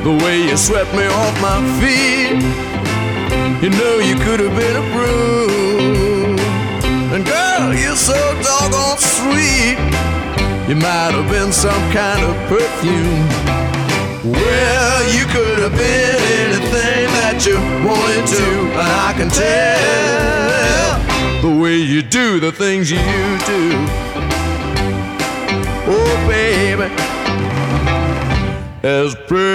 the way you swept me off my feet. You know you could have been a broom. And girl, you're so doggone sweet. You might have been some kind of perfume. Well, you could have been anything that you wanted to, and I can tell the way you do the things you do. Oh, baby, as pretty